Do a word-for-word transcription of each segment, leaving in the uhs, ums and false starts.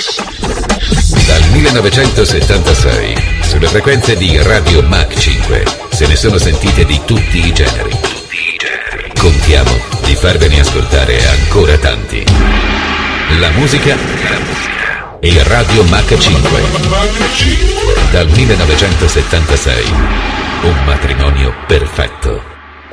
Dal millenovecentosettantasei, sulle frequenze di Radio Mach cinque, se ne sono sentite di tutti i generi. Contiamo di farvene ascoltare ancora tanti. La musica e Radio Mach cinque. Dal millenovecentosettantasei, un matrimonio perfetto.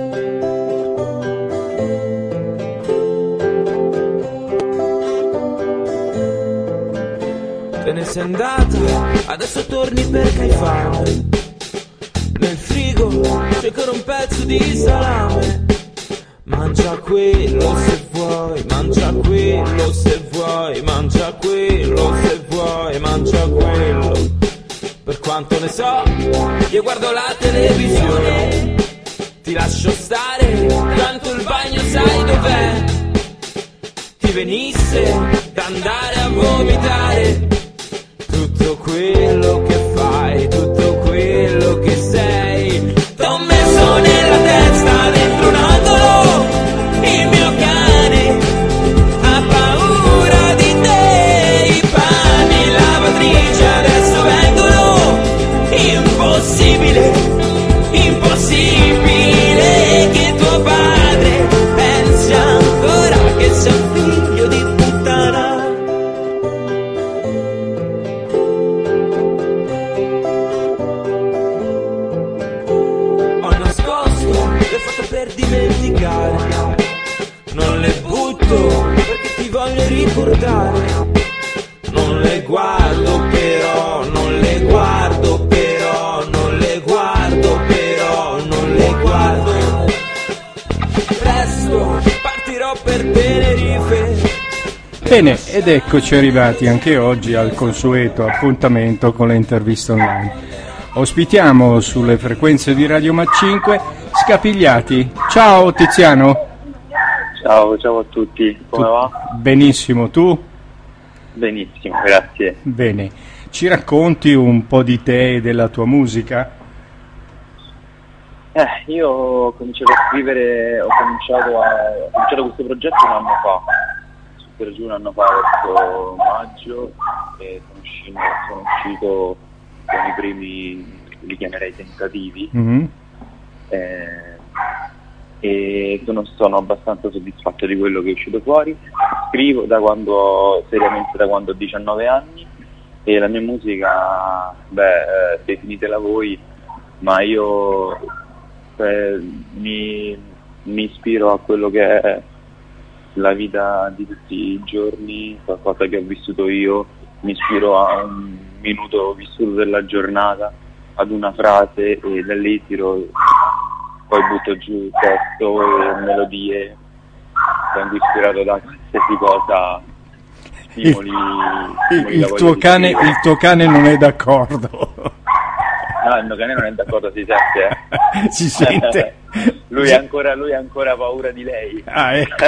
Te ne sei andata, adesso torni perché hai fame. Nel frigo c'è ancora un pezzo di salame. Mangia quello se vuoi, mangia quello se vuoi, mangia quello se vuoi, mangia quello. Per quanto ne so, io guardo la televisione, ti lascio stare, tanto il bagno sai dov'è. Ti venisse da andare a vomitare. Tutto quello che fai, tutto quello che sei, t'ho messo nella testa dentro un angolo. Il mio cane ha paura di te. I panni in lavatrice adesso vengono. Impossibile, impossibile che tuo padre pensi ancora che sei un figlio di puttana. Per dimenticare, non le butto perché ti voglio ricordare. Non le guardo però, non le guardo però, non le guardo però, non le guardo. Presto partirò per Tenerife. Bene, ed eccoci arrivati anche oggi al consueto appuntamento con le interviste online. Ospitiamo sulle frequenze di Radio Mach cinque Scapigliati. Ciao Tiziano. Ciao, ciao a tutti, come tu, va? Benissimo, tu? Benissimo, grazie. Bene, ci racconti un po' di te e della tua musica? Eh, io ho cominciato a scrivere, ho cominciato, a, ho cominciato questo progetto un anno fa, per giù un anno fa, verso maggio, e sono uscito, sono uscito con i primi, li chiamerei tentativi. Mm-hmm. Eh, e sono, sono abbastanza soddisfatto di quello che è uscito fuori. Scrivo da quando, seriamente da quando ho diciannove anni, e la mia musica, beh, definitela voi, ma io eh, mi, mi ispiro a quello che è la vita di tutti i giorni, qualcosa che ho vissuto io, mi ispiro a un minuto vissuto della giornata, ad una frase, e da lì tiro, poi butto giù testo e melodie, vengo ispirato da qualsiasi cosa stimoli, il, stimoli il, tuo cane, il tuo cane non è d'accordo. No, il mio cane non è d'accordo, si sente, eh? Si sente. lui, ha ancora, lui ha ancora paura di lei. Ah, ecco.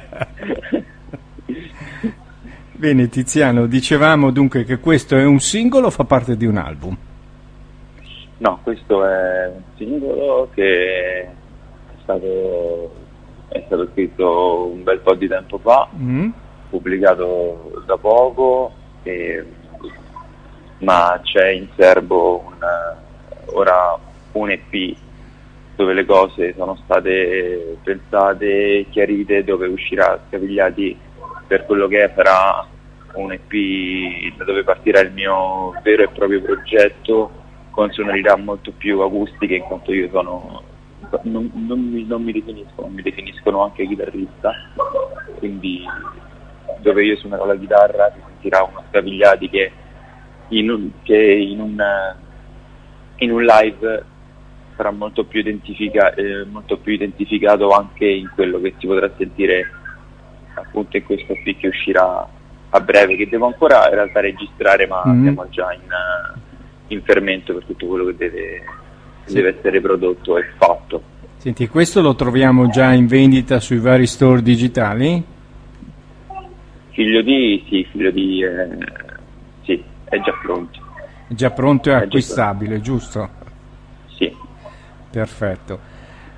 Bene Tiziano, dicevamo dunque che questo è un singolo o fa parte di un album? No, questo è un singolo che è stato, è stato scritto un bel po' di tempo fa, mm. pubblicato da poco, e, ma c'è in serbo un, ora un E P dove le cose sono state pensate, chiarite, dove uscirà Scapigliati per quello che è, sarà un E P da dove partirà il mio vero e proprio progetto, con sonorità molto più acustiche, in quanto io sono non, non, mi, non mi definisco, mi definiscono anche chitarrista, quindi dove io suonerò la chitarra si sentirà uno Scapigliati che in un, che in un, in un live sarà molto più, identifica, eh, molto più identificato anche in quello che si potrà sentire appunto in questo E P che uscirà a breve, che devo ancora in realtà registrare, ma mm. siamo già in, in fermento per tutto quello che deve, sì. deve essere prodotto e fatto. Senti, questo lo troviamo già in vendita sui vari store digitali? Figlio di, sì, figlio di, eh, sì, è già pronto. È già pronto e acquistabile, giusto? Sì. Perfetto.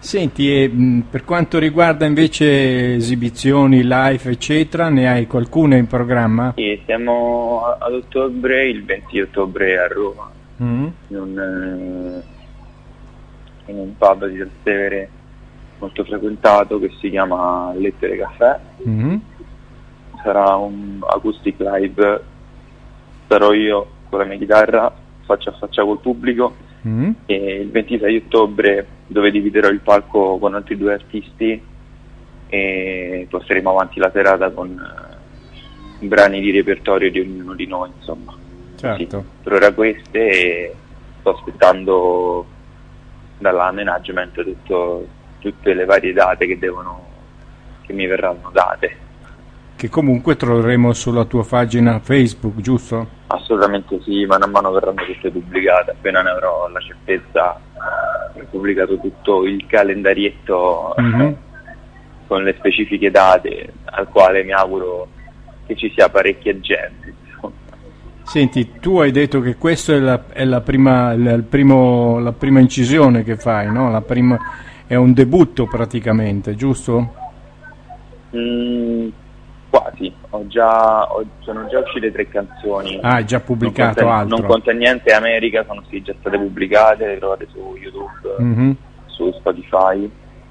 Senti, e, mh, per quanto riguarda invece esibizioni, live, eccetera, ne hai qualcuna in programma? Sì, siamo ad ottobre, il venti ottobre a Roma, mm. in, un, in un pub di Trastevere molto frequentato che si chiama Lettere Caffè. Mm. Sarà un acoustic live, sarò io con la mia chitarra, faccia a faccia col pubblico. Mm. E il ventisei ottobre, dove dividerò il palco con altri due artisti, e porteremo avanti la serata con uh, brani di repertorio di ognuno di noi, insomma. Certo. Sì, per ora queste, e sto aspettando dalla management tutto, tutte le varie date che devono che mi verranno date. Che comunque troveremo sulla tua pagina Facebook, giusto? Assolutamente sì, man mano verranno tutte pubblicate, appena ne avrò la certezza ho pubblicato tutto il calendarietto mm-hmm. con le specifiche date, al quale mi auguro che ci sia parecchia gente. Senti, tu hai detto che questa è la, è la prima la, il primo, la prima incisione che fai, no? La prima, è un debutto praticamente, giusto? Mm. Quasi, ho già, ho, sono già uscite tre canzoni. Ah, hai già pubblicato non conten- altro? Non conta niente America, sono sì, già state pubblicate, le trovate su YouTube, mm-hmm. su Spotify,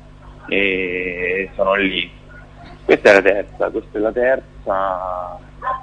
e sono lì. Questa è la terza, questa è la terza,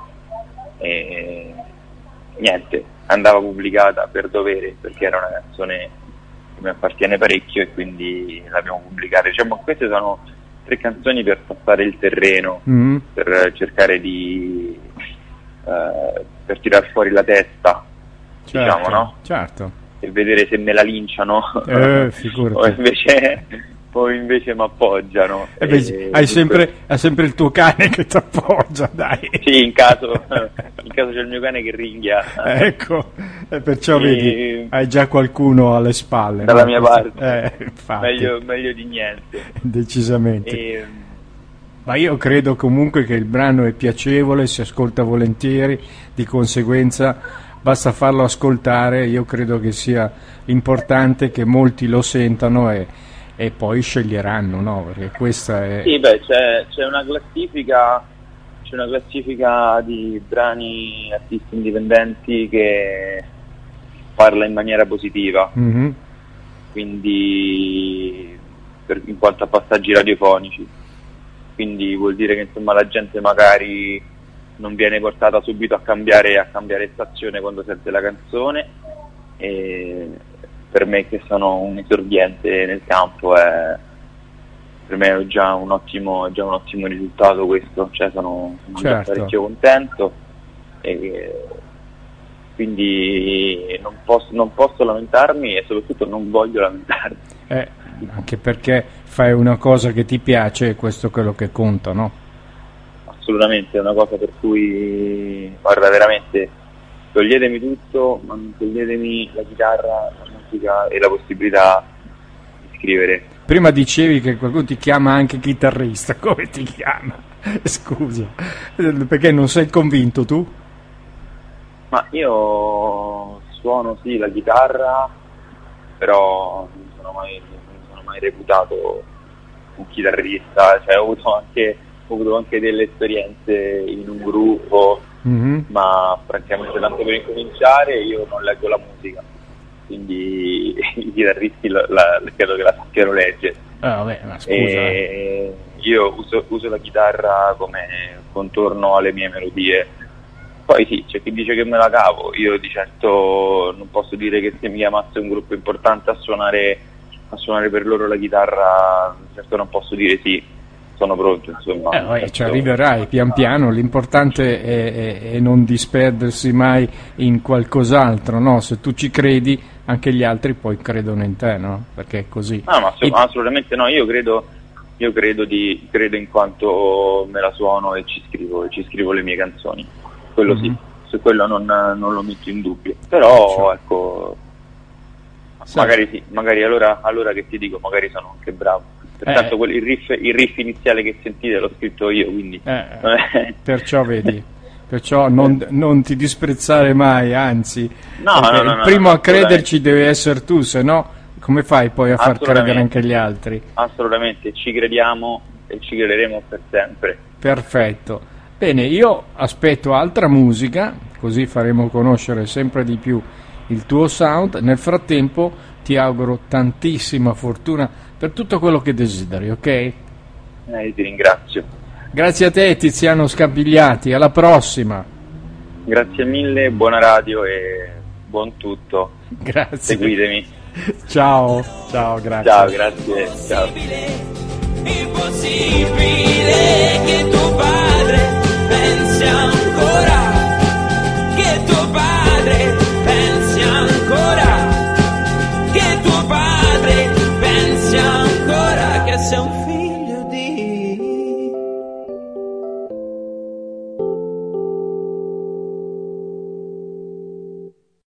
e niente, andava pubblicata per dovere, perché era una canzone che mi appartiene parecchio e quindi l'abbiamo pubblicata. Diciamo, queste sono tre canzoni per passare il terreno, mm. per cercare di uh, per tirar fuori la testa, certo, diciamo, no? Certo. E vedere se me la linciano eh, o invece o invece mi appoggiano. Eh beh, e, hai, sempre, hai sempre il tuo cane che ti appoggia, dai. Sì, in caso in caso c'è il mio cane che ringhia. Ecco, e perciò e, vedi, hai già qualcuno alle spalle. Dalla no? mia Questo, parte, eh, infatti. Meglio, meglio di niente. Decisamente. E, ma io credo comunque che il brano è piacevole, si ascolta volentieri, di conseguenza basta farlo ascoltare. Io credo che sia importante che molti lo sentano e e poi sceglieranno, no? Perché questa è... Sì, beh, c'è, c'è una classifica c'è una classifica di brani artisti indipendenti che parla in maniera positiva, mm-hmm. quindi per, in quanto a passaggi radiofonici, quindi vuol dire che insomma la gente magari non viene portata subito a cambiare a cambiare stazione quando sente la canzone, e per me che sono un esordiente nel campo è per me è già un ottimo è già un ottimo risultato questo, cioè sono, sono certo. già parecchio contento, e quindi non posso, non posso lamentarmi, e soprattutto non voglio lamentarmi, eh, anche perché fai una cosa che ti piace e questo è quello che conta, no? Assolutamente, è una cosa per cui, guarda, veramente toglietemi tutto, ma non toglietemi la chitarra, la musica e la possibilità di scrivere. Prima dicevi che qualcuno ti chiama anche chitarrista, come ti chiama? Scusa, perché non sei convinto tu? Ma io suono sì la chitarra, però non sono mai, non sono mai reputato un chitarrista, cioè ho avuto anche, ho avuto anche delle esperienze in un gruppo. Mm-hmm. Ma francamente tanto per incominciare io non leggo la musica, quindi i chitarristi la, la, credo che la sappiano leggere. Ah, vabbè, ma scusa, e io uso, uso la chitarra come contorno alle mie melodie. Poi sì, c'è chi dice che me la cavo, io di certo non posso dire che se mi chiamasse un gruppo importante a suonare, a suonare per loro la chitarra, certo non posso dire sì, sono pronto, insomma. Eh, vabbè, ci arriverai pian piano, l'importante è, è, è non disperdersi mai in qualcos'altro, no? Se tu ci credi, anche gli altri poi credono in te, no? Perché è così. No, ma e... assolutamente no, io credo, io credo di credo in quanto me la suono e ci scrivo, e ci scrivo le mie canzoni. Quello mm-hmm. sì, su quello non, non lo metto in dubbio. Però cioè. ecco, sì. magari sì, magari allora, allora che ti dico, magari sono anche bravo. Pertanto eh, il, riff, il riff iniziale che sentite l'ho scritto io, quindi eh, perciò vedi, perciò non, non ti disprezzare mai, anzi no, no, no, il no, primo no, a crederci devi essere tu, se no come fai poi a far credere anche gli altri? Assolutamente, ci crediamo e ci crederemo per sempre. Perfetto. Bene, io aspetto altra musica, così faremo conoscere sempre di più il tuo sound. Nel frattempo ti auguro tantissima fortuna per tutto quello che desideri, ok? Eh, ti ringrazio. Grazie a te, Tiziano Scapigliati, alla prossima. Grazie mille, buona radio e buon tutto. Grazie. Seguitemi. Ciao, ciao, grazie. Ciao, grazie. Ciao. Impossibile che tu